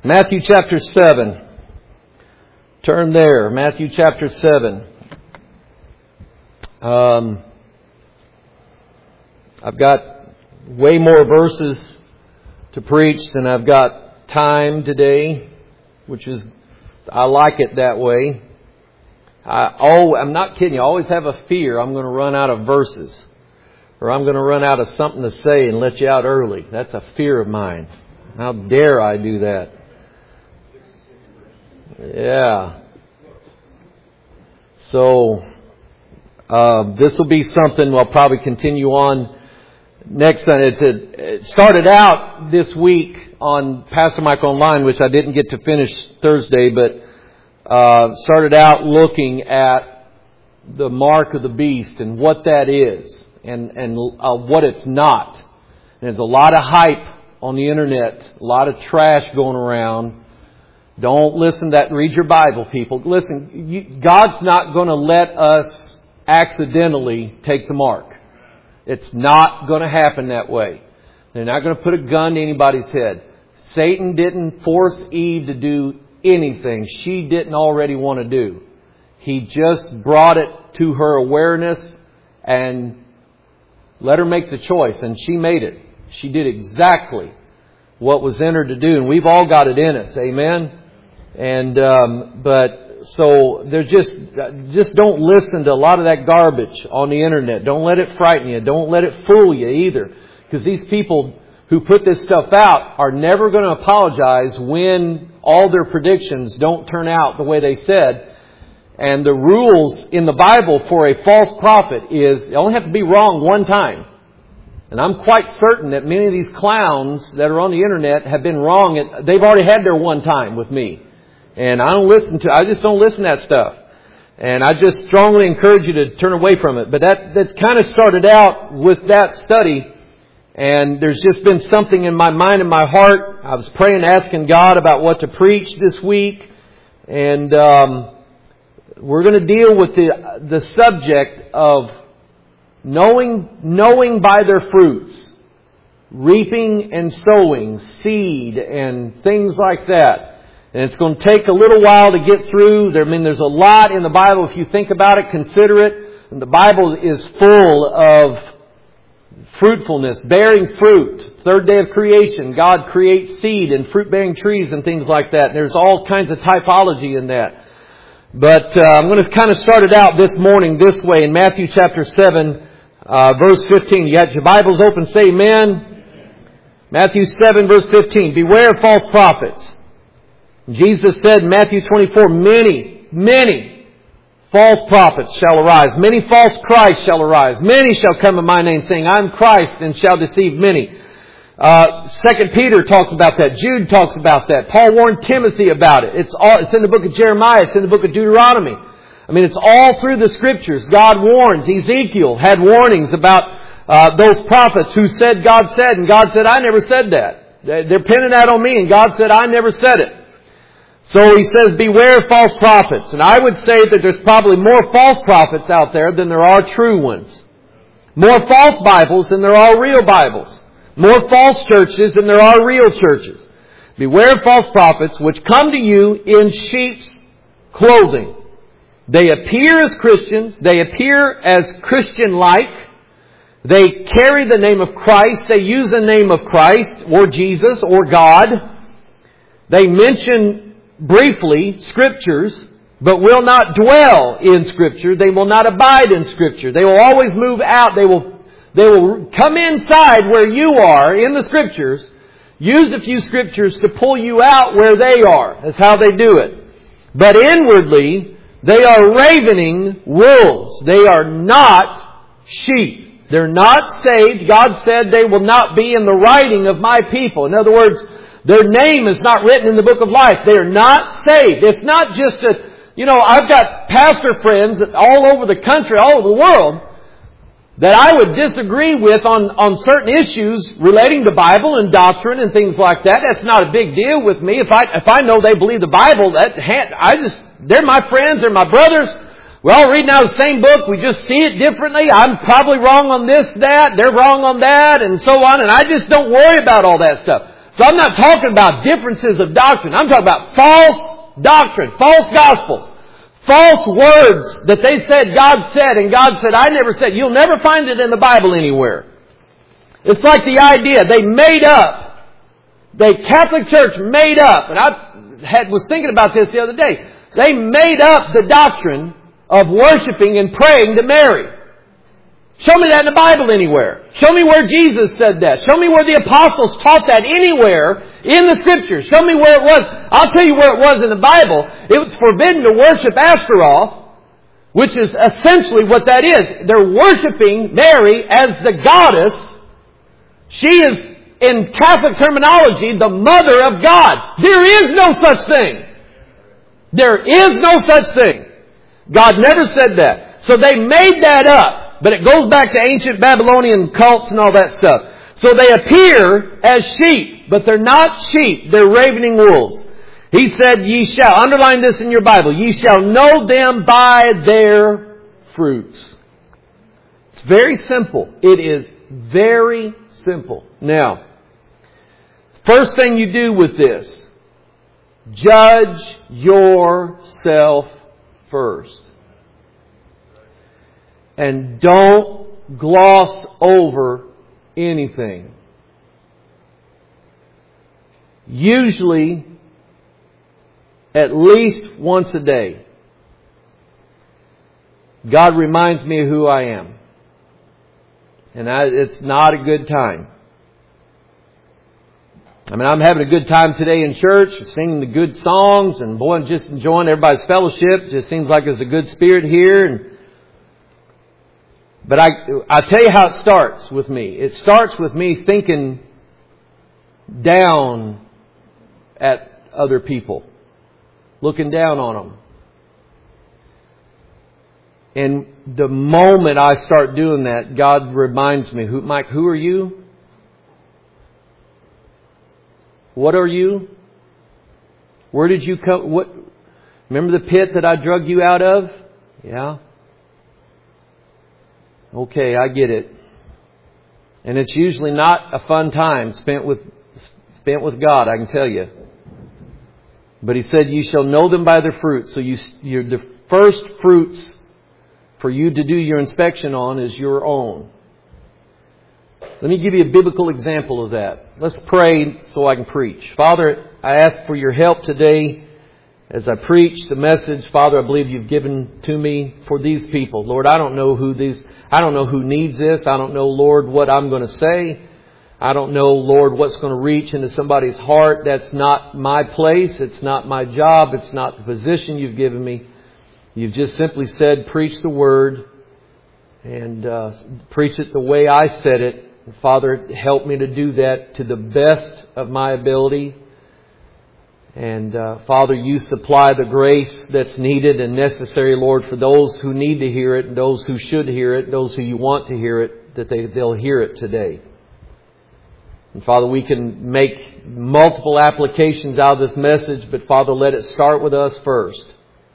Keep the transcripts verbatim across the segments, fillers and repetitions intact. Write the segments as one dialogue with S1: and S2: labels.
S1: Matthew chapter seven. Turn there. Matthew chapter seven. Um, I've got way more verses to preach than I've got time today, which is, I like it that way. I, oh, I'm not kidding you. I always have a fear I'm going to run out of verses, or I'm going to run out of something to say and let you out early. That's a fear of mine. How dare I do that? Yeah. So, uh, this will be something we'll probably continue on next Sunday. It's a, it started out this week on Pastor Mike Online, which I didn't get to finish Thursday, but uh, started out looking at the mark of the beast and what that is and, and uh, what it's not. And there's a lot of hype on the internet, a lot of trash going around. Don't listen to that. Read your Bible, people. Listen, you, God's not going to let us accidentally take the mark. It's not going to happen that way. They're not going to put a gun to anybody's head. Satan didn't force Eve to do anything she didn't already want to do. He just brought it to her awareness and let her make the choice. And she made it. She did exactly what was in her to do. And we've all got it in us. Amen? And, um, but, so they're just, just don't listen to a lot of that garbage on the internet. Don't let it frighten you. Don't let it fool you either. Because these people who put this stuff out are never going to apologize when all their predictions don't turn out the way they said. And the rules in the Bible for a false prophet is they only have to be wrong one time. And I'm quite certain that many of these clowns that are on the internet have been wrong. They've already had their one time with me. And I don't listen to, I just don't listen to that stuff. And I just strongly encourage you to turn away from it. But that, that's kind of started out with that study. And there's just been something in my mind and my heart. I was praying, asking God about what to preach this week. And, um, we're going to deal with the, the subject of knowing, knowing by their fruits. Reaping and sowing, seed and things like that. And it's going to take a little while to get through. There, I mean, there's a lot in the Bible. If you think about it, consider it. And the Bible is full of fruitfulness, bearing fruit. Third day of creation, God creates seed and fruit-bearing trees and things like that. And there's all kinds of typology in that. But uh, I'm going to kind of start it out this morning this way in Matthew chapter seven, uh, verse fifteen. You got your Bibles open, say amen. Matthew seven, verse fifteen. Beware of false prophets. Jesus said in Matthew twenty-four, many, many false prophets shall arise. Many false Christs shall arise. Many shall come in my name saying, I am Christ, and shall deceive many. Uh, Second Peter talks about that. Jude talks about that. Paul warned Timothy about it. It's all, it's in the book of Jeremiah. It's in the book of Deuteronomy. I mean, it's all through the scriptures. God warns. Ezekiel had warnings about uh, those prophets who said God said, and God said, I never said that. They're pinning that on me, and God said, I never said it. So he says, beware of false prophets. And I would say that there's probably more false prophets out there than there are true ones. More false Bibles than there are real Bibles. More false churches than there are real churches. Beware of false prophets which come to you in sheep's clothing. They appear as Christians. They appear as Christian-like. They carry the name of Christ. They use the name of Christ or Jesus or God. They mention briefly Scriptures, but will not dwell in Scripture. They will not abide in Scripture. They will always move out. They will, they will come inside where you are in the Scriptures, use a few Scriptures to pull you out where they are. That's how they do it. But inwardly, they are ravening wolves. They are not sheep. They're not saved. God said they will not be in the writing of my people. In other words, their name is not written in the book of life. They are not saved. It's not just a, you know, I've got pastor friends all over the country, all over the world, that I would disagree with on, on certain issues relating to Bible and doctrine and things like that. That's not a big deal with me. If I, if I know they believe the Bible, that, I just, they're my friends, they're my brothers. We're all reading out the same book. We just see it differently. I'm probably wrong on this, that. They're wrong on that, and so on. And I just don't worry about all that stuff. So I'm not talking about differences of doctrine. I'm talking about false doctrine, false gospels, false words that they said God said and God said I never said. You'll never find it in the Bible anywhere. It's like the idea they made up. The Catholic Church made up, and I had, was thinking about this the other day. They made up the doctrine of worshiping and praying to Mary. Show me that in the Bible anywhere. Show me where Jesus said that. Show me where the apostles taught that anywhere in the Scriptures. Show me where it was. I'll tell you where it was in the Bible. It was forbidden to worship Ashtaroth, which is essentially what that is. They're worshiping Mary as the goddess. She is, in Catholic terminology, the mother of God. There is no such thing. There is no such thing. God never said that. So they made that up. But it goes back to ancient Babylonian cults and all that stuff. So they appear as sheep, but they're not sheep. They're ravening wolves. He said, ye shall, underline this in your Bible, ye shall know them by their fruits. It's very simple. It is very simple. Now, first thing you do with this, judge yourself first. And don't gloss over anything. Usually, at least once a day, God reminds me of who I am. And I, it's not a good time. I mean, I'm having a good time today in church, singing the good songs, and boy, I'm just enjoying everybody's fellowship. It just seems like there's a good spirit here. And But I, I'll tell you how it starts with me. It starts with me thinking down at other people. Looking down on them. And the moment I start doing that, God reminds me, who, Mike, who are you? What are you? Where did you come? What? Remember the pit that I drug you out of? Yeah. Okay, I get it. And it's usually not a fun time spent with spent with God, I can tell you. But He said, you shall know them by their fruits. So you, you're, the first fruits for you to do your inspection on is your own. Let me give you a biblical example of that. Let's pray so I can preach. Father, I ask for your help today. As I preach the message, Father, I believe you've given to me for these people. Lord, I don't know who these, I don't know who needs this. I don't know, Lord, what I'm going to say. I don't know, Lord, what's going to reach into somebody's heart. That's not my place. It's not my job. It's not the position you've given me. You've just simply said, preach the word and uh, preach it the way I said it. Father, help me to do that to the best of my ability. And uh, Father, you supply the grace that's needed and necessary, Lord, for those who need to hear it and those who should hear it, those who you want to hear it, that they, they'll hear it today. And Father, we can make multiple applications out of this message, but Father, let it start with us first.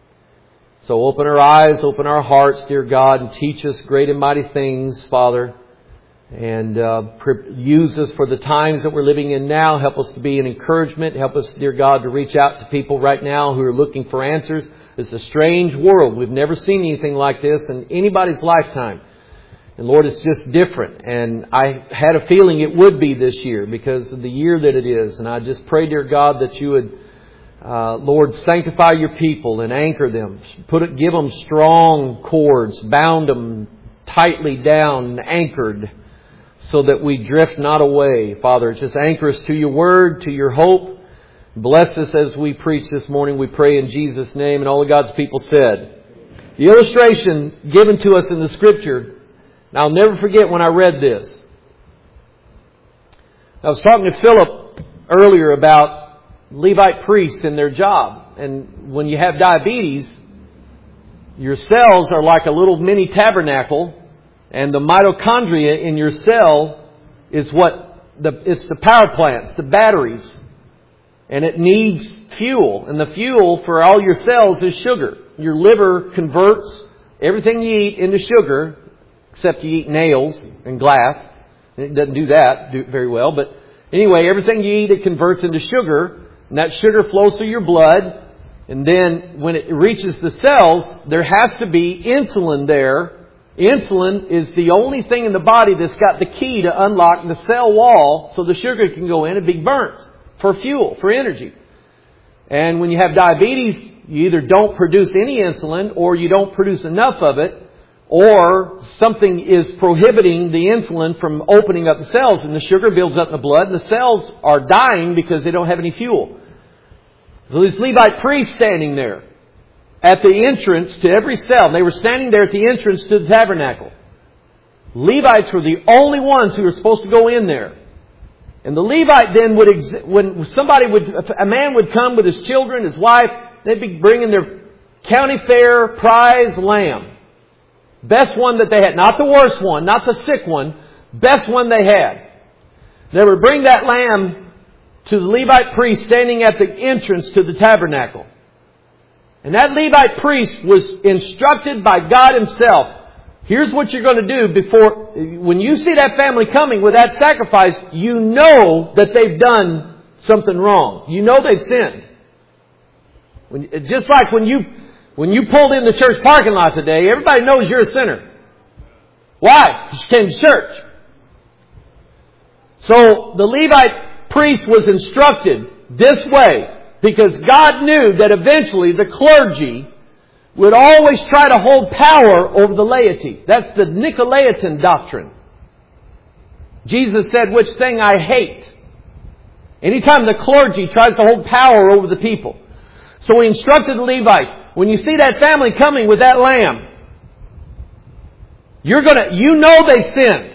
S1: So open our eyes, open our hearts, dear God, and teach us great and mighty things, Father. And uh, use us for the times that we're living in now. Help us to be an encouragement. Help us, dear God, to reach out to people right now who are looking for answers. It's a strange world. We've never seen anything like this in anybody's lifetime. And Lord, it's just different. And I had a feeling it would be this year because of the year that it is. And I just pray, dear God, that you would, uh, Lord, sanctify your people and anchor them. Put it, give them strong cords, bound them tightly down and anchored, so that we drift not away. Father, just anchor us to your word, to your hope. Bless us as we preach this morning, we pray in Jesus' name. And all of God's people said. The illustration given to us in the Scripture, and I'll never forget when I read this. I was talking to Philip earlier about Levite priests and their job. And when you have diabetes, your cells are like a little mini tabernacle. And the mitochondria in your cell is what the, it's the power plants, the batteries. And it needs fuel. And the fuel for all your cells is sugar. Your liver converts everything you eat into sugar, except you eat nails and glass. And it doesn't do that very well, but Anyway, everything you eat, it converts into sugar. And that sugar flows through your blood. And then when it reaches the cells, there has to be insulin there. Insulin is the only thing in the body that's got the key to unlock the cell wall so the sugar can go in and be burnt for fuel, for energy. And when you have diabetes, you either don't produce any insulin or you don't produce enough of it, or something is prohibiting the insulin from opening up the cells, and the sugar builds up in the blood and the cells are dying because they don't have any fuel. So these Levite priests standing there at the entrance to every cell. They were standing there at the entrance to the tabernacle. Levites were the only ones who were supposed to go in there. And the Levite then would, ex- when somebody would, a man would come with his children, his wife, they'd be bringing their county fair prize lamb. Best one that they had. Not the worst one, not the sick one. Best one they had. They would bring that lamb to the Levite priest standing at the entrance to the tabernacle. And that Levite priest was instructed by God Himself. Here's what you're going to do before, when you see that family coming with that sacrifice, you know that they've done something wrong. You know they've sinned. When, just like when you, when you pulled in the church parking lot today, everybody knows you're a sinner. Why? Because you came to church. So the Levite priest was instructed this way because God knew that eventually the clergy would always try to hold power over the laity. That's the Nicolaitan doctrine. Jesus said, which thing I hate. Anytime the clergy tries to hold power over the people. So He instructed the Levites, when you see that family coming with that lamb, you're gonna, you know they sinned.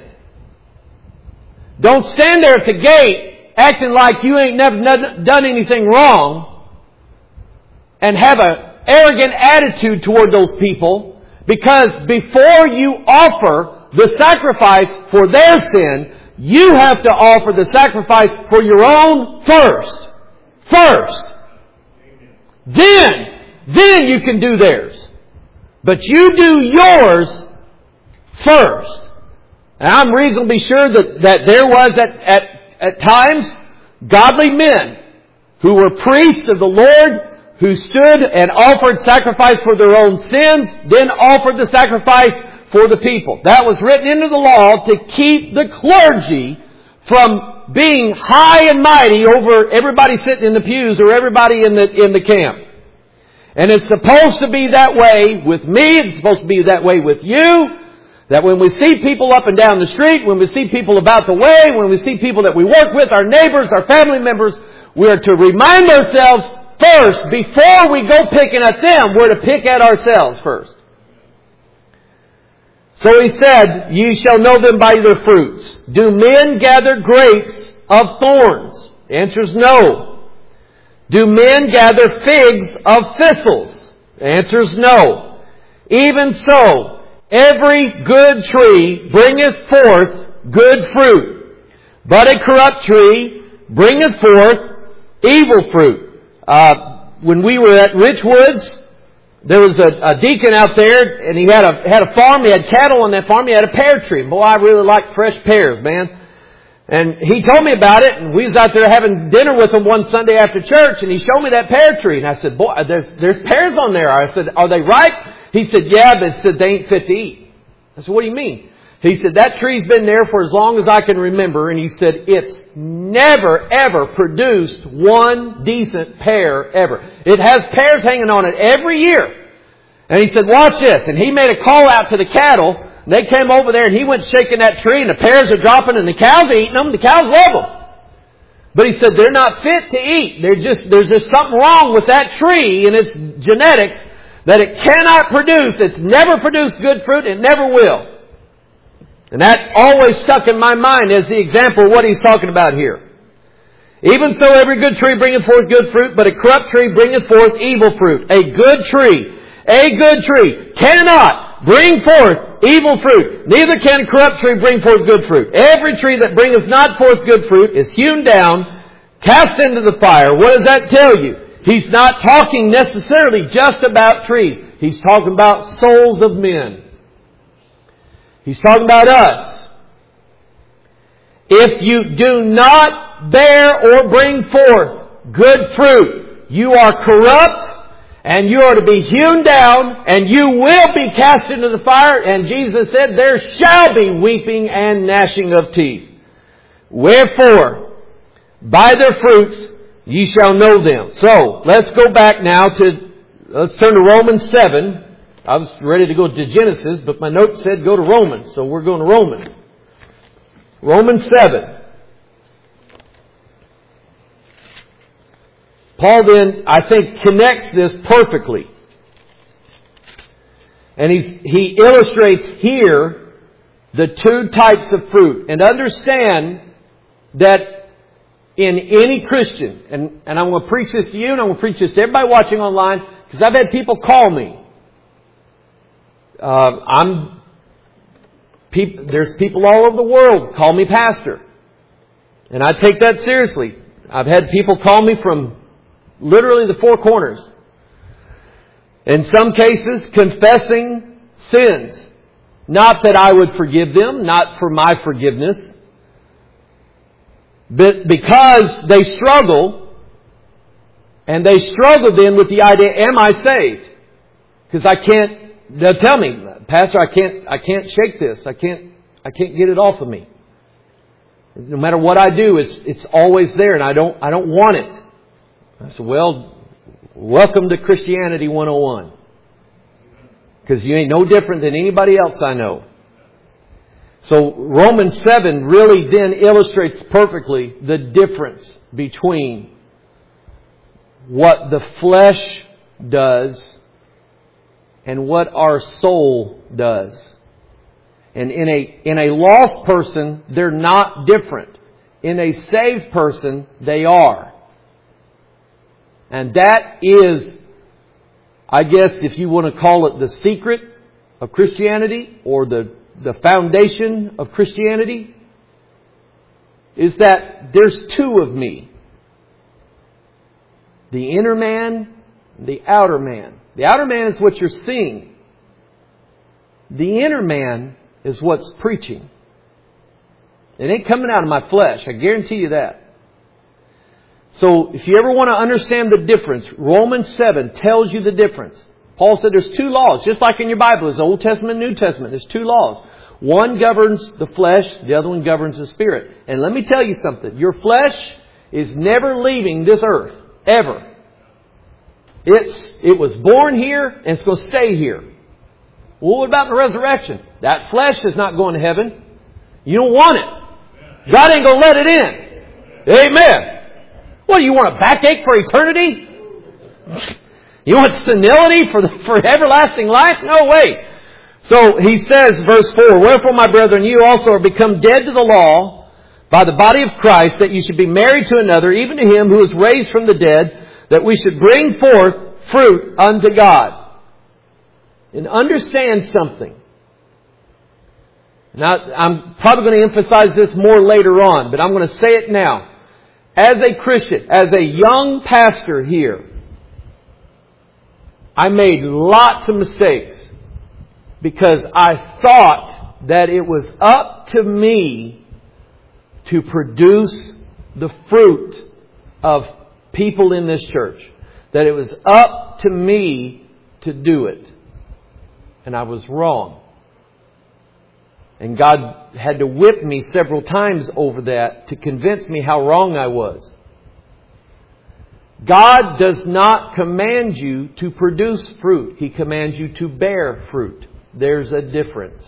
S1: Don't stand there at the gate acting like you ain't never done anything wrong and have a arrogant attitude toward those people, because before you offer the sacrifice for their sin, you have to offer the sacrifice for your own first. First. Then, then you can do theirs. But you do yours first. And I'm reasonably sure that, that there was at, at, at times godly men who were priests of the Lord, who stood and offered sacrifice for their own sins, then offered the sacrifice for the people. That was written into the law to keep the clergy from being high and mighty over everybody sitting in the pews or everybody in the, in the camp. And it's supposed to be that way with me. It's supposed to be that way with you. That when we see people up and down the street, when we see people about the way, when we see people that we work with, our neighbors, our family members, we are to remind ourselves first, before we go picking at them, we're to pick at ourselves first. So He said, ye shall know them by their fruits. Do men gather grapes of thorns? The answer is no. Do men gather figs of thistles? The answer is no. Even so, every good tree bringeth forth good fruit, but a corrupt tree bringeth forth evil fruit. Uh, when we were at Richwoods, there was a, a deacon out there, and he had a had a farm. He had cattle on that farm. He had a pear tree. Boy, I really like fresh pears, man. And he told me about it, and we was out there having dinner with him one Sunday after church, and he showed me that pear tree. And I said, boy, there's there's pears on there. I said, are they ripe? He said, yeah, but it said they ain't fit to eat. I said, what do you mean? He said, that tree's been there for as long as I can remember. And he said, it's never, ever produced one decent pear ever. It has pears hanging on it every year. And he said, watch this. And he made a call out to the cattle. And they came over there and he went shaking that tree. And the pears are dropping and the cows are eating them. The cows love them. But he said, they're not fit to eat. They're just, there's just something wrong with that tree and its genetics that it cannot produce. It's never produced good fruit. It never will. And that always stuck in my mind as the example of what he's talking about here. Even so, every good tree bringeth forth good fruit, but a corrupt tree bringeth forth evil fruit. A good tree, a good tree cannot bring forth evil fruit. Neither can a corrupt tree bring forth good fruit. Every tree that bringeth not forth good fruit is hewn down, cast into the fire. What does that tell you? He's not talking necessarily just about trees. He's talking about souls of men. He's talking about us. If you do not bear or bring forth good fruit, you are corrupt, and you are to be hewn down, and you will be cast into the fire. And Jesus said, there shall be weeping and gnashing of teeth. Wherefore, by their fruits ye shall know them. So, let's go back now to, let's turn to Romans seven. I was ready to go to Genesis, but my note said go to Romans, so we're going to Romans. Romans seven. Paul then, I think, connects this perfectly. And he's, he illustrates here the two types of fruit. And understand that in any Christian, and, and I'm going to preach this to you and I'm going to preach this to everybody watching online, because I've had people call me. Uh, I'm, peop, there's people all over the world call me pastor. And I take that seriously. I've had people call me from literally the four corners. In some cases, confessing sins. Not that I would forgive them, not for my forgiveness. But because they struggle, and they struggle then with the idea, am I saved? Because I can't, they'll tell me, Pastor, I can't, I can't shake this. I can't, I can't get it off of me. No matter what I do, it's, it's always there and I don't, I don't want it. I said, well, welcome to Christianity one oh one. Because you ain't no different than anybody else I know. So Romans seven really then illustrates perfectly the difference between what the flesh does and what our soul does. And in a, in a lost person, they're not different. In a saved person, they are. And that is, I guess if you want to call it the secret of Christianity or the, the foundation of Christianity, is that there's two of me. The inner man, the outer man. The outer man is what you're seeing. The inner man is what's preaching. It ain't coming out of my flesh. I guarantee you that. So if you ever want to understand the difference, Romans seven tells you the difference. Paul said there's two laws, just like in your Bible. There's Old Testament and New Testament. There's two laws. One governs the flesh, the other one governs the spirit. And let me tell you something. Your flesh is never leaving this earth. Ever. It's, it was born here and it's going to stay here. Well, what about the resurrection? That flesh is not going to heaven. You don't want it. God ain't going to let it in. Amen. What, do you want a backache for eternity? You want senility for the, for everlasting life? No way. So he says, verse four, wherefore, my brethren, you also are become dead to the law by the body of Christ, that you should be married to another, even to him who is raised from the dead, that we should bring forth fruit unto God. And understand something. Now, I'm probably going to emphasize this more later on, but I'm going to say it now. As a Christian, as a young pastor here, I made lots of mistakes because I thought that it was up to me to produce the fruit of people in this church. That it was up to me to do it. And I was wrong. And God had to whip me several times over that to convince me how wrong I was. God does not command you to produce fruit. He commands you to bear fruit. There's a difference.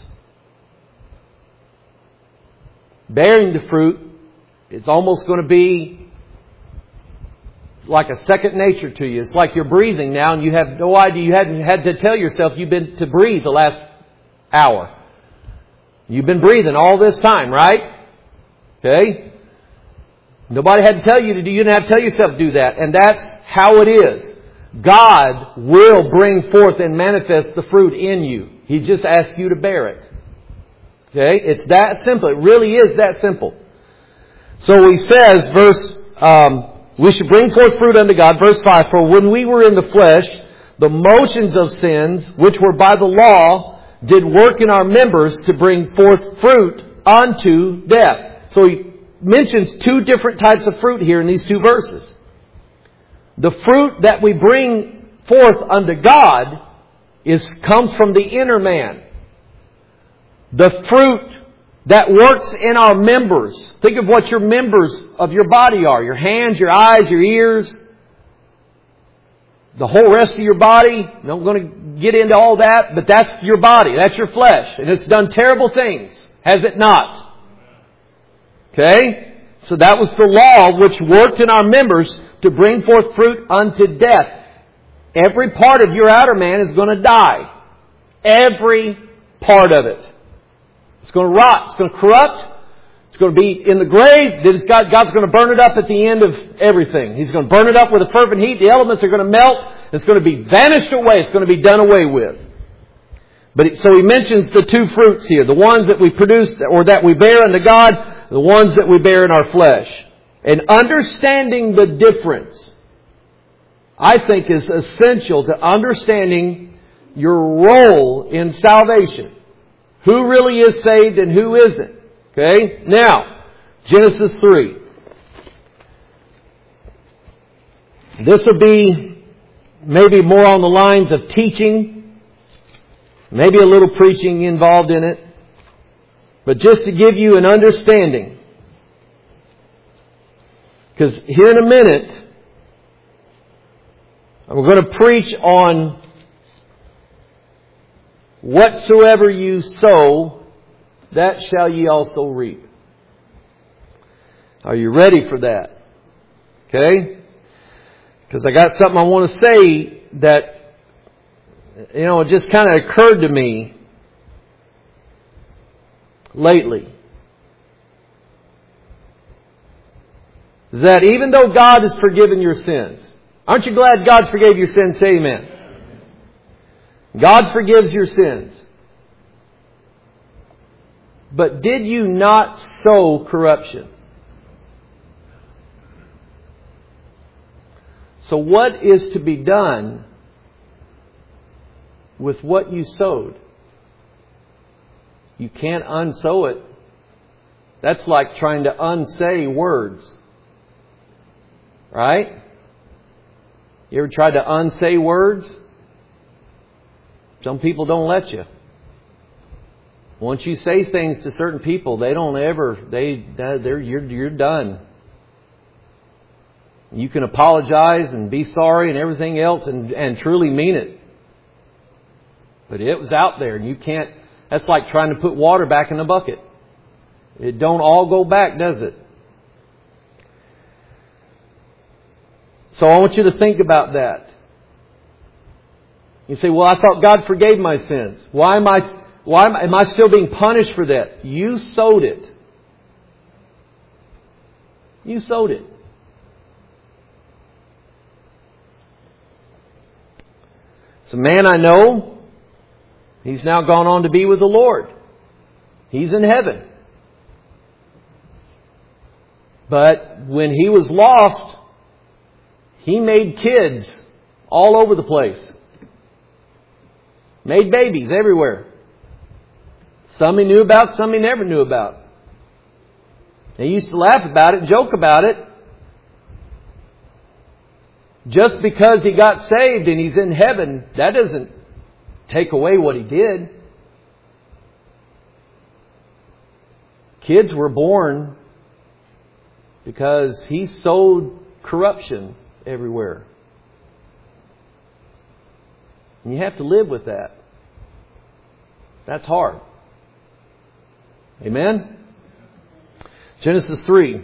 S1: Bearing the fruit is almost going to be like a second nature to you. It's like you're breathing now and you have no idea. You hadn't had to tell yourself you've been to breathe the last hour. You've been breathing all this time, right? Okay? Nobody had to tell you to do. You didn't have to tell yourself to do that. And that's how it is. God will bring forth and manifest the fruit in you. He just asks you to bear it. Okay? It's that simple. It really is that simple. So he says, verse, um, we should bring forth fruit unto God. Verse five, for when we were in the flesh, the motions of sins, which were by the law, did work in our members to bring forth fruit unto death. So he, mentions two different types of fruit here in these two verses. The fruit that we bring forth unto God is comes from the inner man. The fruit that works in our members. Think of what your members of your body are. Your hands, your eyes, your ears. The whole rest of your body. I'm not going to get into all that, but that's your body. That's your flesh. And it's done terrible things. Has it not? Okay? So that was the law which worked in our members to bring forth fruit unto death. Every part of your outer man is going to die. Every part of it. It's going to rot. It's going to corrupt. It's going to be in the grave. God, God's going to burn it up at the end of everything. He's going to burn it up with a fervent heat. The elements are going to melt. It's going to be vanished away. It's going to be done away with. But it, so he mentions the two fruits here. The ones that we produce or that we bear unto God. The ones that we bear in our flesh. And understanding the difference, I think, is essential to understanding your role in salvation. Who really is saved and who isn't. Okay? Now, Genesis three. This will be maybe more on the lines of teaching. Maybe a little preaching involved in it. But just to give you an understanding. Because here in a minute, I'm going to preach on whatsoever you sow, that shall ye also reap. Are you ready for that? Okay? Because I got something I want to say that, you know, it just kind of occurred to me lately. Is that even though God has forgiven your sins, aren't you glad God forgave your sins? Say amen. God forgives your sins. But did you not sow corruption? So what is to be done with what you sowed? You can't unsow it. That's like trying to unsay words. Right? You ever tried to unsay words? Some people don't let you. Once you say things to certain people, they don't ever, they, they're, you're, you're done. You can apologize and be sorry and everything else and, and truly mean it. But it was out there and you can't, that's like trying to put water back in the bucket. It don't all go back, does it? So I want you to think about that. You say, well, I thought God forgave my sins. Why am I, why am I, am I still being punished for that? You sowed it. You sowed it. It's a man I know. He's now gone on to be with the Lord. He's in heaven. But when he was lost, he made kids all over the place. Made babies everywhere. Some he knew about, some he never knew about. They used to laugh about it, joke about it. Just because he got saved and he's in heaven, that doesn't take away what he did. Kids were born because he sowed corruption everywhere. And you have to live with that. That's hard. Amen? Genesis three.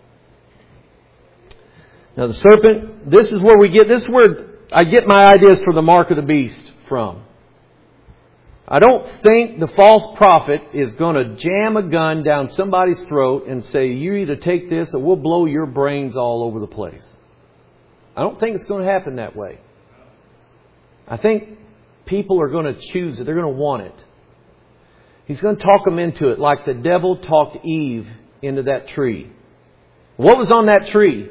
S1: Now the serpent, this is where we get, this is where I get my ideas for the mark of the beast from. I don't think the false prophet is going to jam a gun down somebody's throat and say, you either take this or we'll blow your brains all over the place. I don't think it's going to happen that way. I think people are going to choose it. They're going to want it. He's going to talk them into it like the devil talked Eve into that tree. What was on that tree?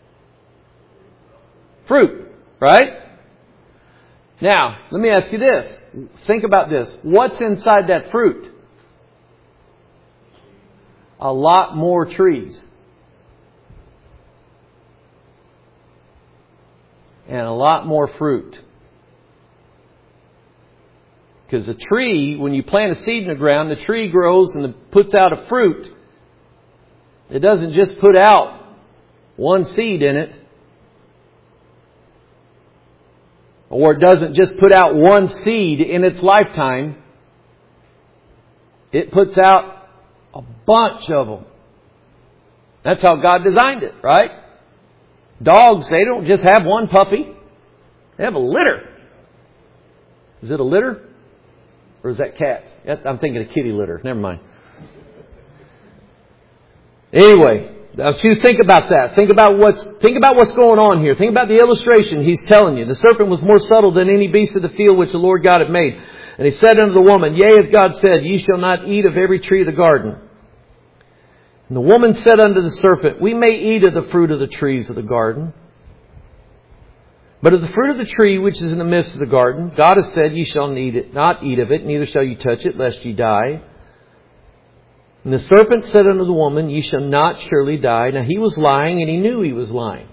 S1: Fruit, right? Now, let me ask you this. Think about this. What's inside that fruit? A lot more trees. and a lot more fruit. Because a tree, when you plant a seed in the ground, the tree grows and puts out a fruit. It doesn't just put out one seed in it. Or it doesn't just put out one seed in its lifetime. It puts out a bunch of them. That's how God designed it, right? Dogs, they don't just have one puppy. They have a litter. Is it a litter? Or is that cats? I'm thinking of kitty litter. Never mind. Anyway, now you think about that. Think about what's think about what's going on here. Think about the illustration he's telling you. The serpent was more subtle than any beast of the field which the Lord God had made. And he said unto the woman, Yea, as God said, Ye shall not eat of every tree of the garden. And the woman said unto the serpent, We may eat of the fruit of the trees of the garden. But of the fruit of the tree which is in the midst of the garden, God has said, Ye shall eat it, not eat of it, neither shall you touch it, lest ye die. And the serpent said unto the woman, Ye shall not surely die. Now he was lying, and he knew he was lying.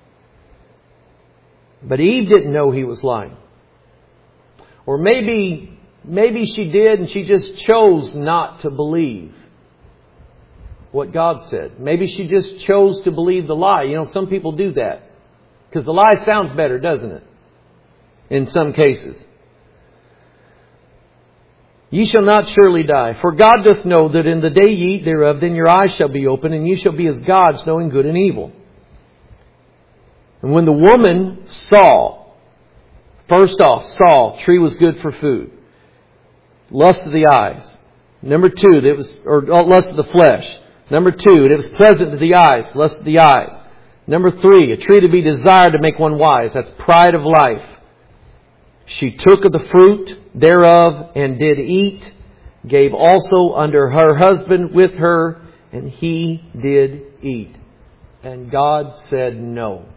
S1: But Eve didn't know he was lying. Or maybe, maybe she did, and she just chose not to believe what God said. Maybe she just chose to believe the lie. You know, some people do that. Because the lie sounds better, doesn't it? In some cases. Ye shall not surely die. For God doth know that in the day ye eat thereof, then your eyes shall be opened, and ye shall be as gods, knowing good and evil. And when the woman saw, first off, saw tree was good for food. Lust of the eyes. Number two, it was, or lust of the flesh. Number two, it was pleasant to the eyes. Lust of the eyes. Number three, a tree to be desired to make one wise. That's pride of life. She took of the fruit thereof and did eat, gave also unto her husband with her, and he did eat. And God said no.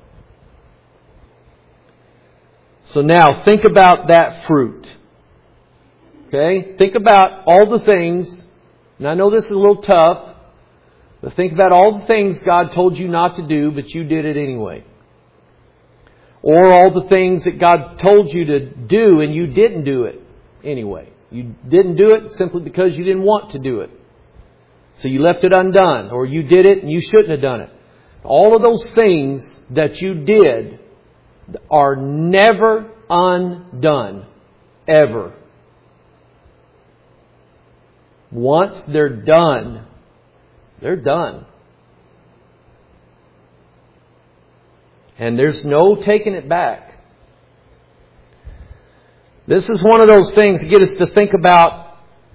S1: So now think about that fruit. Okay? Think about all the things, and I know this is a little tough, but think about all the things God told you not to do, but you did it anyway. Or all the things that God told you to do and you didn't do it anyway. You didn't do it simply because you didn't want to do it. So you left it undone. Or you did it and you shouldn't have done it. All of those things that you did are never undone. Ever. Once they're done, they're done. And there's no taking it back. This is one of those things that get us to think about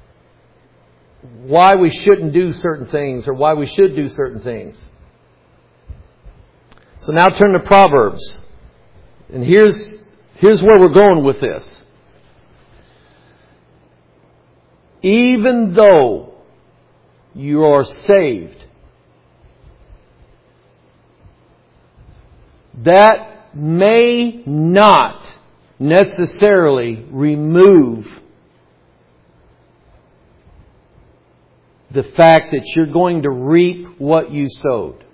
S1: why we shouldn't do certain things or why we should do certain things. So now turn to Proverbs. And here's, here's where we're going with this. Even though you are saved, that may not necessarily remove the fact that you're going to reap what you sowed.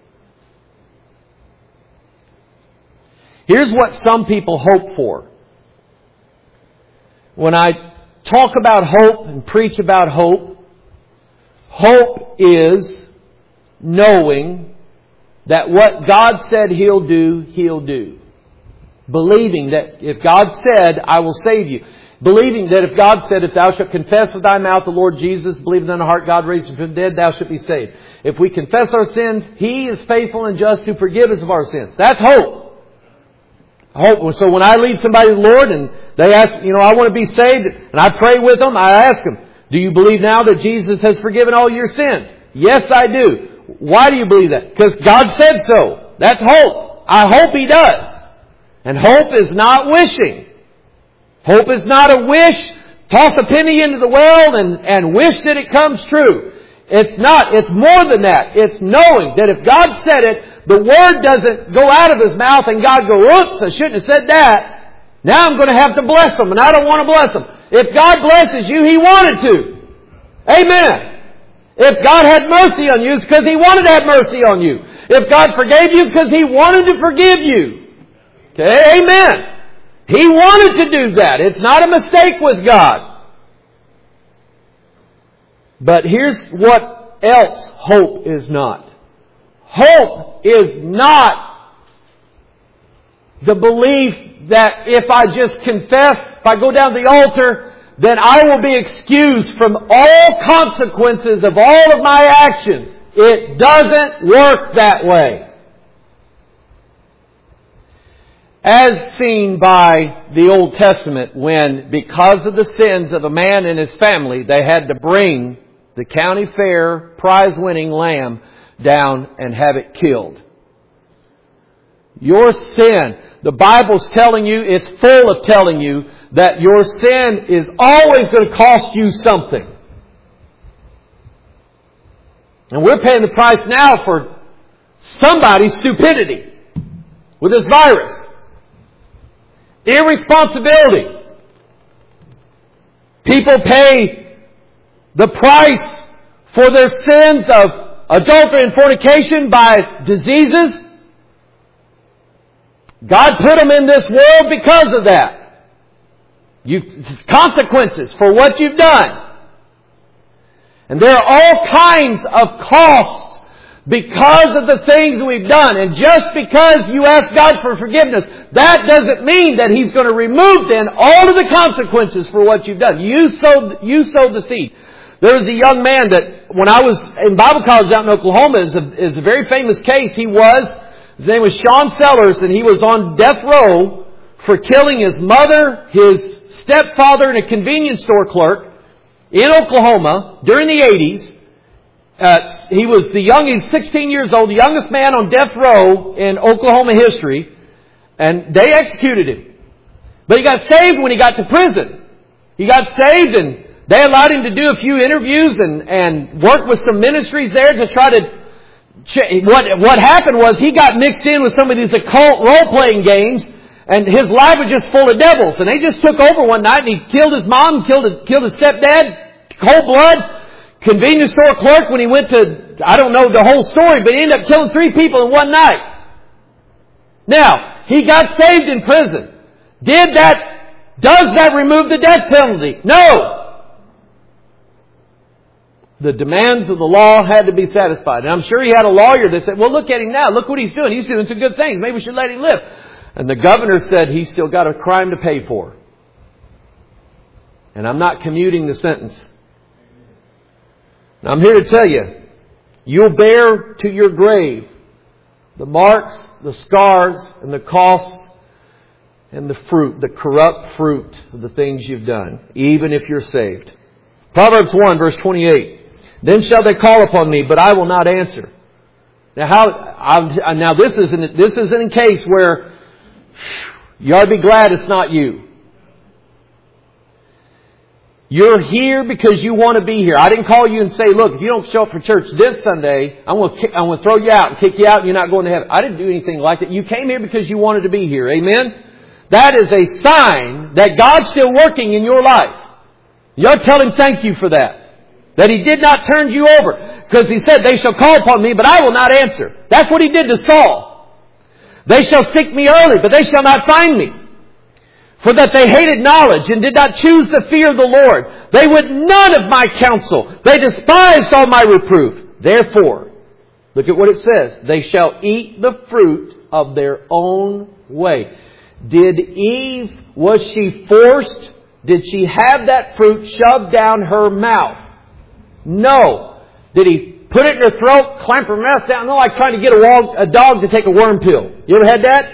S1: Here's what some people hope for. When I talk about hope and preach about hope, hope is knowing that what God said He'll do, He'll do. Believing that if God said, I will save you. Believing that if God said, if thou shalt confess with thy mouth the Lord Jesus, believe in thine heart God raised him from the dead, thou shalt be saved. If we confess our sins, He is faithful and just to forgive us of our sins. That's hope. Hope. So when I lead somebody to the Lord and they ask, you know, I want to be saved, and I pray with them, I ask them, do you believe now that Jesus has forgiven all your sins? Yes, I do. Why do you believe that? Because God said so. That's hope. I hope He does. And hope is not wishing. Hope is not a wish. Toss a penny into the well and, and wish that it comes true. It's not. It's more than that. It's knowing that if God said it, the word doesn't go out of His mouth and God go, oops, I shouldn't have said that. Now I'm going to have to bless them, and I don't want to bless them. If God blesses you, He wanted to. Amen. If God had mercy on you, it's because He wanted to have mercy on you. If God forgave you, it's because He wanted to forgive you. Okay, amen. He wanted to do that. It's not a mistake with God. But here's what else hope is not. Hope is not the belief that if I just confess, if I go down to the altar, then I will be excused from all consequences of all of my actions. It doesn't work that way. As seen by the Old Testament, when because of the sins of a man and his family, they had to bring the county fair prize-winning lamb down and have it killed. Your sin, the Bible's telling you, it's full of telling you that your sin is always going to cost you something. And we're paying the price now for somebody's stupidity with this virus. Irresponsibility. People pay the price for their sins of adultery and fornication by diseases. God put them in this world because of that. You, consequences for what you've done. And there are all kinds of costs because of the things we've done. And just because you ask God for forgiveness, that doesn't mean that He's going to remove then all of the consequences for what you've done. You sowed, you sowed the seed. There was a young man that, when I was in Bible college out in Oklahoma, is a, is a very famous case. He was, his name was Sean Sellers, and he was on death row for killing his mother, his stepfather, and a convenience store clerk in Oklahoma during the eighties. Uh, he was the young, he's sixteen years old, the youngest man on death row in Oklahoma history. And they executed him. But he got saved when he got to prison. He got saved and they allowed him to do a few interviews and, and work with some ministries there to try to... Ch- what, what happened was he got mixed in with some of these occult role-playing games. And his life was just full of devils. And they just took over one night and he killed his mom, killed his, killed his stepdad, cold blood, convenience store clerk when he went to, I don't know the whole story, but he ended up killing three people in one night. Now, he got saved in prison. Did that, does that remove the death penalty? No. The demands of the law had to be satisfied. And I'm sure he had a lawyer that said, well, look at him now. Look what he's doing. He's doing some good things. Maybe we should let him live. And the governor said he's still got a crime to pay for. And I'm not commuting the sentence. Now I'm here to tell you, you'll bear to your grave the marks, the scars, and the costs, and the fruit, the corrupt fruit of the things you've done, even if you're saved. Proverbs one, verse twenty-eight. Then shall they call upon me, but I will not answer. Now, how? I'll, now this isn't this isn't a case where you ought to be glad it's not you. You're here because you want to be here. I didn't call you and say, look, if you don't show up for church this Sunday, I'm going to kick, I'm going to throw you out and kick you out and you're not going to heaven. I didn't do anything like that. You came here because you wanted to be here. Amen? That is a sign that God's still working in your life. You ought to tell Him thank you for that. That He did not turn you over. Because He said, they shall call upon me, but I will not answer. That's what He did to Saul. They shall seek me early, but they shall not find me. For that they hated knowledge and did not choose the fear of the Lord. They would none of my counsel. They despised all my reproof. Therefore, look at what it says. They shall eat the fruit of their own way. Did Eve, was she forced? Did she have that fruit shoved down her mouth? No. Did He put it in her throat, clamp her mouth down? No, like trying to get a, wall, a dog to take a worm pill. You ever had that?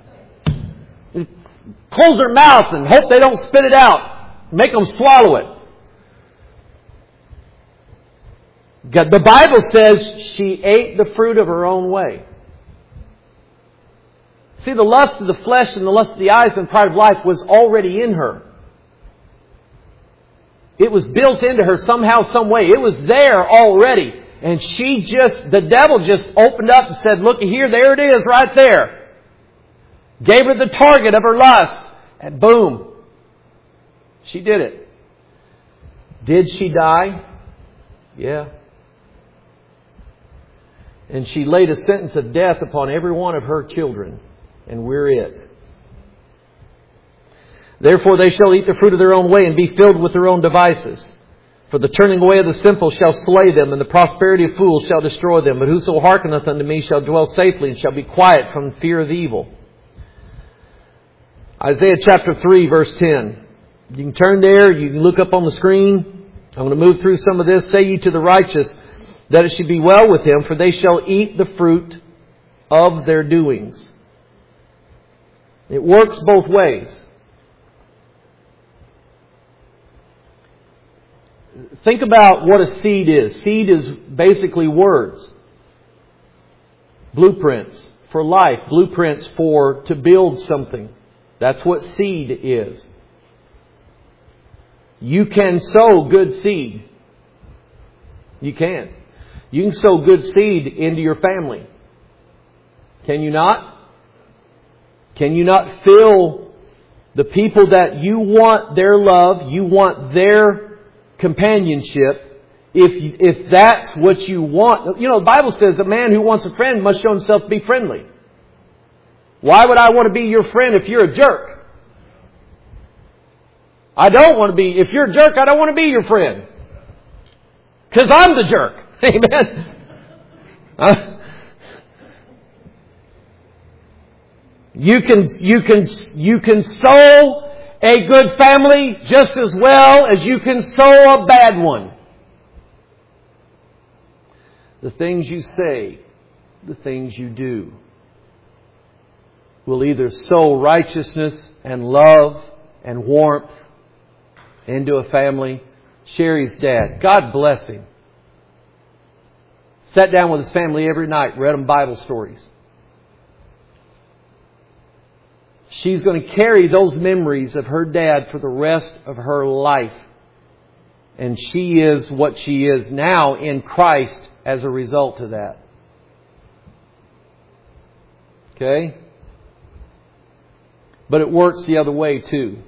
S1: Close their mouth and hope they don't spit it out. Make them swallow it. God, the Bible says she ate the fruit of her own way. See, the lust of the flesh and the lust of the eyes and pride of life was already in her. It was built into her somehow, some way. It was there already. And she just, the devil just opened up and said, look here, there it is right there. Gave her the target of her lust. And boom. She did it. Did she die? Yeah. And she laid a sentence of death upon every one of her children. And we're it. Therefore they shall eat the fruit of their own way and be filled with their own devices. For the turning away of the simple shall slay them, and the prosperity of fools shall destroy them. But whoso hearkeneth unto me shall dwell safely, and shall be quiet from fear of evil. Isaiah chapter three, verse ten. You can turn there, you can look up on the screen. I'm going to move through some of this. Say ye to the righteous, that it should be well with him, for they shall eat the fruit of their doings. It works both ways. Think about what a seed is. Seed is basically words. Blueprints for life. Blueprints for to build something. That's what seed is. You can sow good seed. You can. You can sow good seed into your family. Can you not? Can you not fill the people that you want their love, you want their companionship, if if that's what you want? You know, the Bible says a man who wants a friend must show himself to be friendly. Why would I want to be your friend if you're a jerk? I don't want to be, if you're a jerk, I don't want to be your friend. Because I'm the jerk. Amen. Uh, you can, you can, you can sow a good family just as well as you can sow a bad one. The things you say, the things you do, will either sow righteousness and love and warmth into a family. Sherry's dad, God bless him, sat down with his family every night, read them Bible stories. She's going to carry those memories of her dad for the rest of her life. And she is what she is now in Christ as a result of that. Okay? But it works the other way too.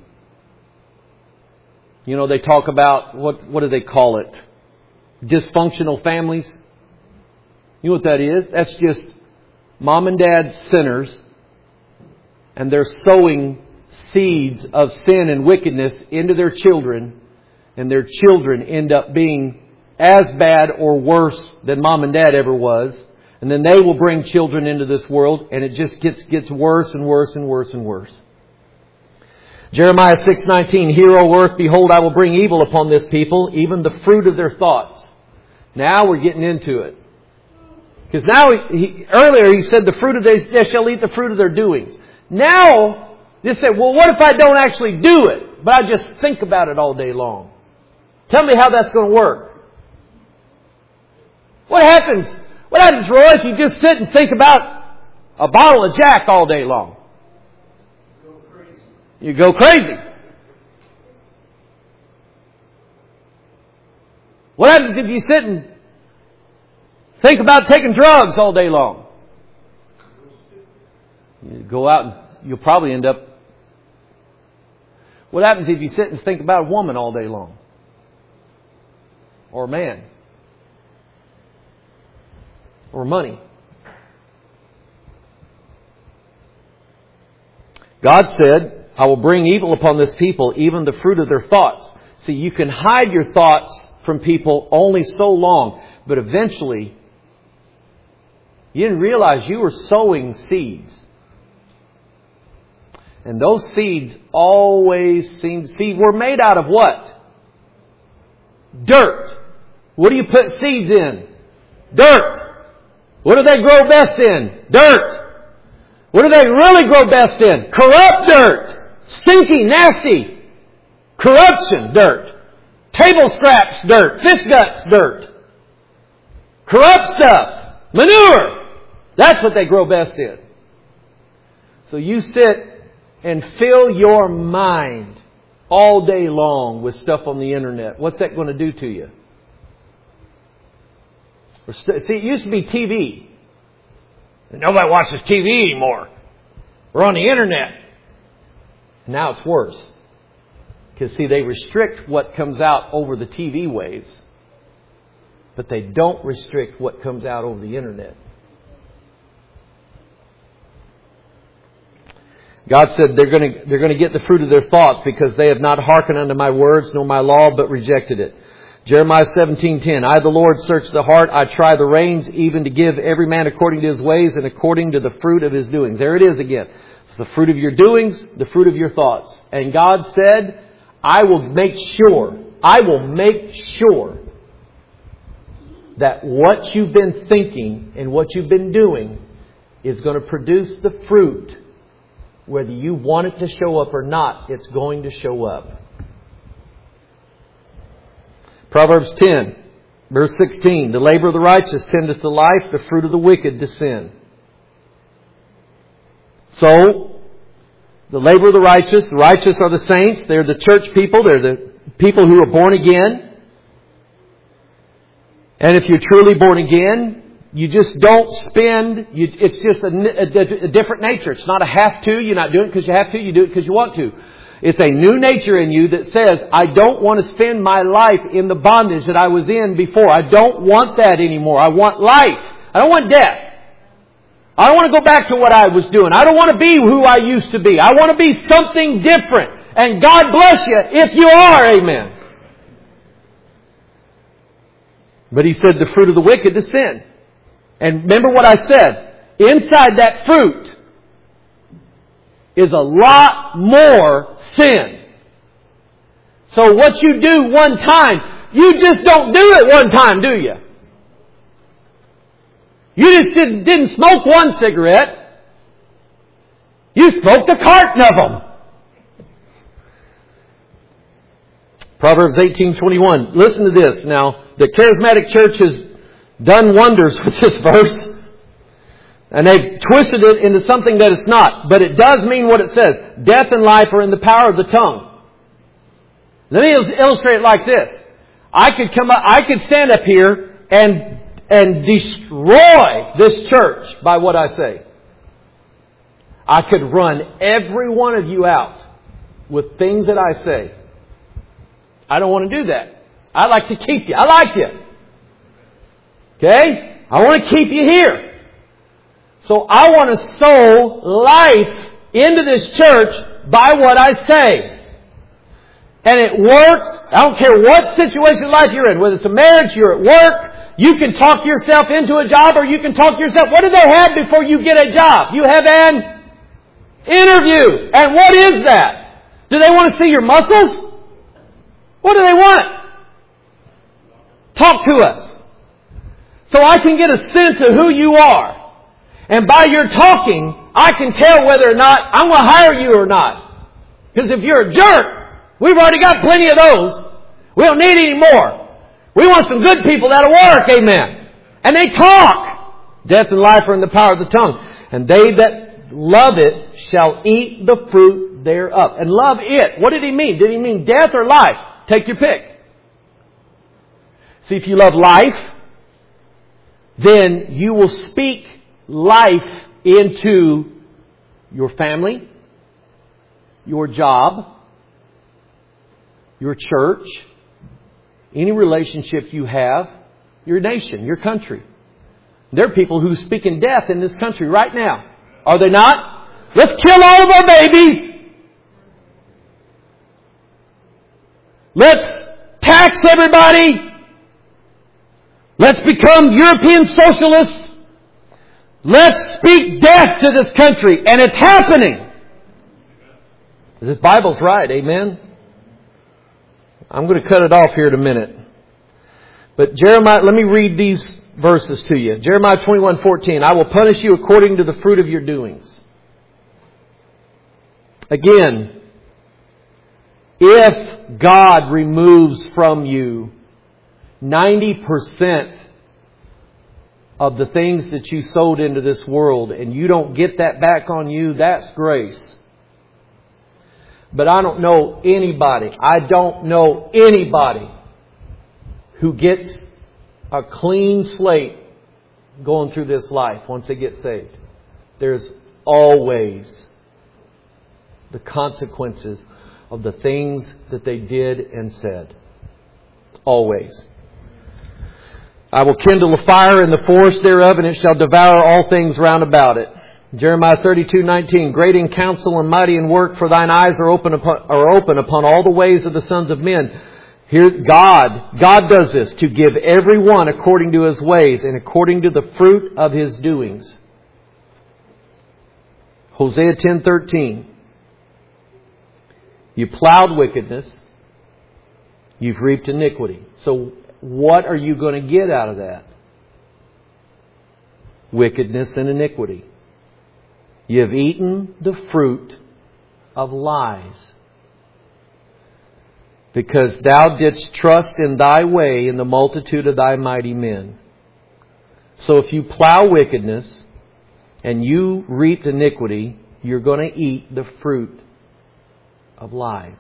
S1: You know, they talk about, what what do they call it? Dysfunctional families. You know what that is? That's just mom and dad sinners, and they're sowing seeds of sin and wickedness into their children, and their children end up being as bad or worse than mom and dad ever was. And then they will bring children into this world, and it just gets gets worse and worse and worse and worse. Jeremiah six nineteen, Hear, O earth, behold, I will bring evil upon this people, even the fruit of their thoughts. Now we're getting into it. Because now, he, he, earlier he said the fruit of they, they shall eat the fruit of their doings. Now, they say, well, what if I don't actually do it, but I just think about it all day long? Tell me how that's going to work. What happens? What happens, Roy, if you just sit and think about a bottle of Jack all day long? You go crazy. What happens if you sit and think about taking drugs all day long? You go out and you'll probably end up... What happens if you sit and think about a woman all day long? Or a man? Or money? God said, I will bring evil upon this people, even the fruit of their thoughts. See, you can hide your thoughts from people only so long, but eventually, you didn't realize you were sowing seeds. And those seeds always seem... See, we're made out of what? Dirt. What do you put seeds in? Dirt. What do they grow best in? Dirt. What do they really grow best in? Corrupt dirt. Stinky, nasty, corruption, dirt. Table scraps, dirt. Fish guts, dirt. Corrupt stuff. Manure. That's what they grow best in. So you sit and fill your mind all day long with stuff on the internet. What's that going to do to you? See, it used to be T V. Nobody watches T V anymore. We're on the internet. Now it's worse. Because, see, they restrict what comes out over the T V waves, but they don't restrict what comes out over the internet. God said they're going to, they're going to get the fruit of their thoughts because they have not hearkened unto my words nor my law, but rejected it. Jeremiah seventeen ten. I, the Lord, search the heart. I try the reins, even to give every man according to his ways and according to the fruit of his doings. There it is again. It's the fruit of your doings, the fruit of your thoughts. And God said, I will make sure, I will make sure that what you've been thinking and what you've been doing is going to produce the fruit. Whether you want it to show up or not, it's going to show up. Proverbs ten, verse sixteen. The labor of the righteous tendeth to life, the fruit of the wicked to sin. So, the labor of the righteous, the righteous are the saints. They're the church people. They're the people who are born again. And if you're truly born again, you just don't spend, you, it's just a, a, a different nature. It's not a have to. You're not doing it because you have to. You do it because you want to. It's a new nature in you that says, I don't want to spend my life in the bondage that I was in before. I don't want that anymore. I want life. I don't want death. I don't want to go back to what I was doing. I don't want to be who I used to be. I want to be something different. And God bless you if you are. Amen. But He said the fruit of the wicked is sin. And remember what I said. Inside that fruit is a lot more sin. So what you do one time, you just don't do it one time, do you? You just didn't, didn't smoke one cigarette. You smoked a carton of them. Proverbs eighteen twenty-one. Listen to this. Now, the charismatic church has done wonders with this verse. And they've twisted it into something that it's not. But it does mean what it says. Death and life are in the power of the tongue. Let me illustrate it like this. I could come up, I could stand up here and, and destroy this church by what I say. I could run every one of you out with things that I say. I don't want to do that. I like to keep you. I like you. Okay? I want to keep you here. So I want to sow life into this church by what I say. And it works. I don't care what situation of life you're in. Whether it's a marriage, you're at work. You can talk yourself into a job or you can talk yourself. What do they have before you get a job? You have an interview. And what is that? Do they want to see your muscles? What do they want? Talk to us. So I can get a sense of who you are. And by your talking, I can tell whether or not I'm going to hire you or not. Because if you're a jerk, we've already got plenty of those. We don't need any more. We want some good people that'll work. Amen. And they talk. Death and life are in the power of the tongue. And they that love it shall eat the fruit thereof. And love it. What did He mean? Did He mean death or life? Take your pick. See, if you love life, then you will speak life into your family, your job, your church, any relationship you have, your nation, your country. There are people who speak in death in this country right now. Are they not? Let's kill all of our babies. Let's tax everybody. Let's become European socialists. Let's speak death to this country. And it's happening. This Bible's right. Amen. I'm going to cut it off here in a minute. But Jeremiah, let me read these verses to you. Jeremiah twenty-one fourteen. I will punish you according to the fruit of your doings. Again, if God removes from you ninety percent of the things that you sowed into this world and you don't get that back on you, that's grace. But I don't know anybody, I don't know anybody who gets a clean slate going through this life once they get saved. There's always the consequences of the things that they did and said. Always. I will kindle a fire in the forest thereof, and it shall devour all things round about it. Jeremiah thirty-two nineteen, great in counsel and mighty in work, for thine eyes are open upon, are open upon all the ways of the sons of men. Here, God, God does this to give everyone according to his ways and according to the fruit of his doings. Hosea ten thirteen. You plowed wickedness. You've reaped iniquity. So what are you going to get out of that? Wickedness and iniquity. You have eaten the fruit of lies. Because thou didst trust in thy way in the multitude of thy mighty men. So if you plow wickedness and you reap iniquity, you're going to eat the fruit of lies.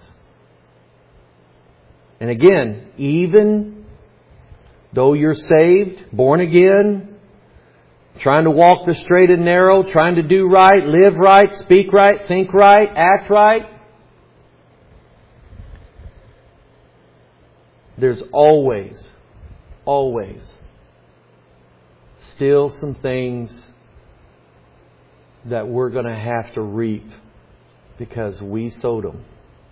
S1: And again, even though you're saved, born again, trying to walk the straight and narrow, trying to do right, live right, speak right, think right, act right, there's always, always still some things that we're going to have to reap because we sowed them.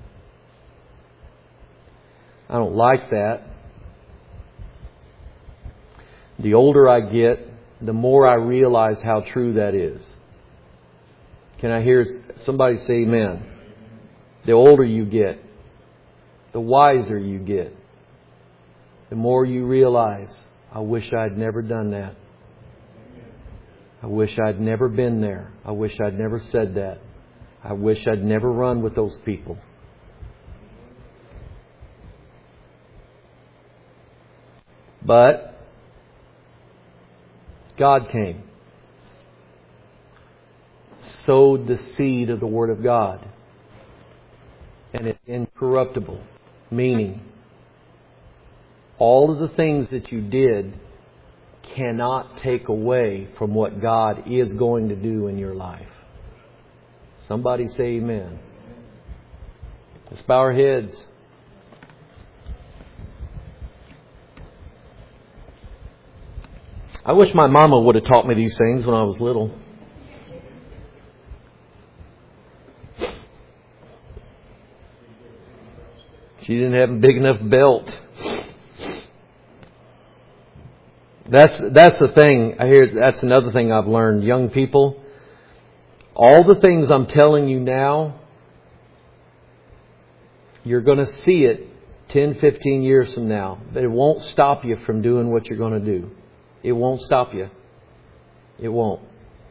S1: I don't like that. The older I get, the more I realize how true that is. Can I hear somebody say amen? The older you get, the wiser you get, the more you realize, I wish I'd never done that. I wish I'd never been there. I wish I'd never said that. I wish I'd never run with those people. But God came, sowed the seed of the Word of God, and it's incorruptible, meaning all of the things that you did cannot take away from what God is going to do in your life. Somebody say amen. Let's bow our heads. I wish my mama would have taught me these things when I was little. She didn't have a big enough belt. That's that's the thing. I hear that's another thing I've learned. Young people, all the things I'm telling you now, you're going to see it ten, fifteen years from now. But it won't stop you from doing what you're going to do. It won't stop you. It won't.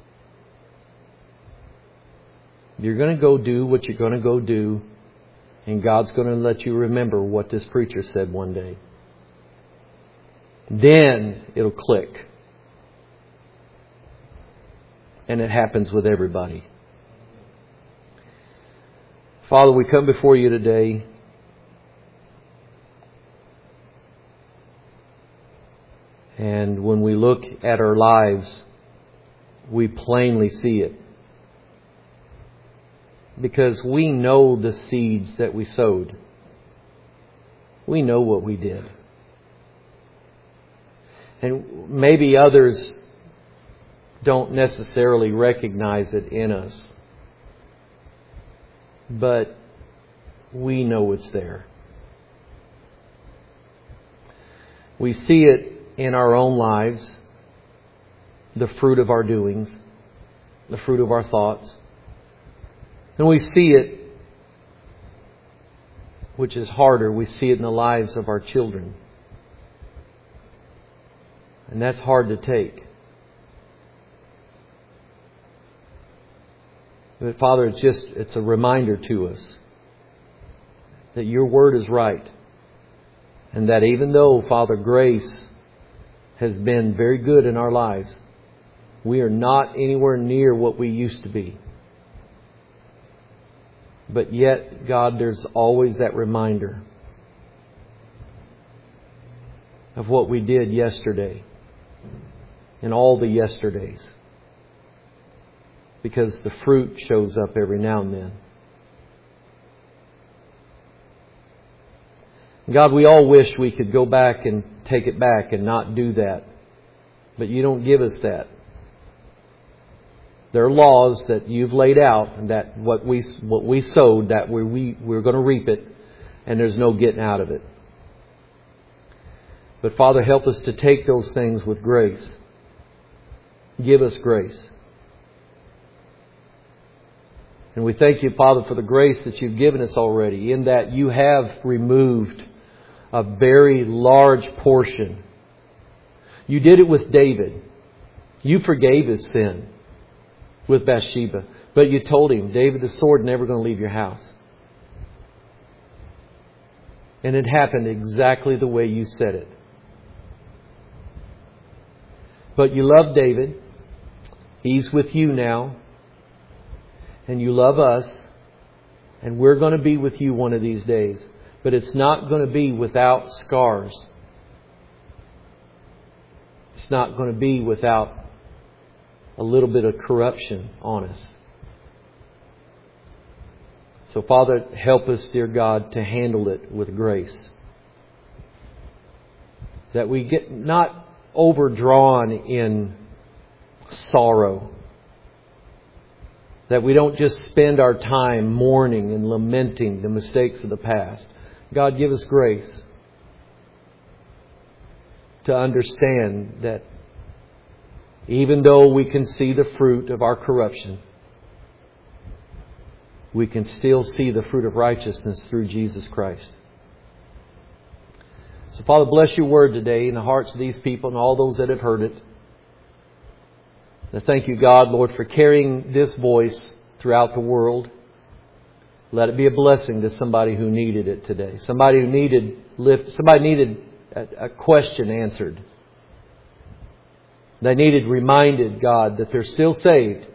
S1: You're going to go do what you're going to go do, and God's going to let you remember what this preacher said one day. Then it'll click. And it happens with everybody. Father, we come before you today. And when we look at our lives, we plainly see it. Because we know the seeds that we sowed. We know what we did. And maybe others don't necessarily recognize it in us. But we know it's there. We see it in our own lives, the fruit of our doings, the fruit of our thoughts. And we see it, which is harder, we see it in the lives of our children. And that's hard to take. But Father, it's just, it's a reminder to us that your word is right. And that even though, Father, grace has been very good in our lives, we are not anywhere near what we used to be. But yet, God, there's always that reminder of what we did yesterday and all the yesterdays. Because the fruit shows up every now and then. God, we all wish we could go back and take it back and not do that. But you don't give us that. There are laws that you've laid out, and that what we what we sowed, that we, we we're going to reap it, and there's no getting out of it. But Father, help us to take those things with grace. Give us grace. And we thank you, Father, for the grace that you've given us already, in that you have removed a very large portion. You did it with David. You forgave his sin with Bathsheba. But you told him, David, the sword never going to leave your house. And it happened exactly the way you said it. But you love David. He's with you now. And you love us. And we're going to be with you one of these days. But it's not going to be without scars. It's not going to be without a little bit of corruption on us. So, Father, help us, dear God, to handle it with grace. That we get not overdrawn in sorrow. That we don't just spend our time mourning and lamenting the mistakes of the past. God, give us grace to understand that even though we can see the fruit of our corruption, we can still see the fruit of righteousness through Jesus Christ. So, Father, bless your word today in the hearts of these people and all those that have heard it. And thank you, God, Lord, for carrying this voice throughout the world. Let it be a blessing to somebody who needed it today. Somebody who needed lift. Somebody needed a, a question answered. They needed reminded, God, that they're still saved.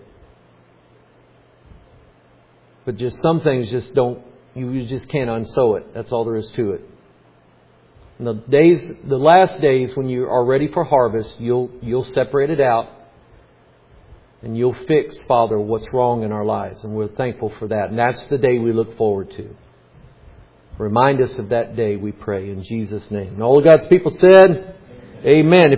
S1: But just some things just don't, you just can't unsew it. That's all there is to it. In the days, the last days when you are ready for harvest, you'll you'll separate it out. And you'll fix, Father, what's wrong in our lives. And we're thankful for that. And that's the day we look forward to. Remind us of that day, we pray, in Jesus' name. And all of God's people said, Amen. Amen.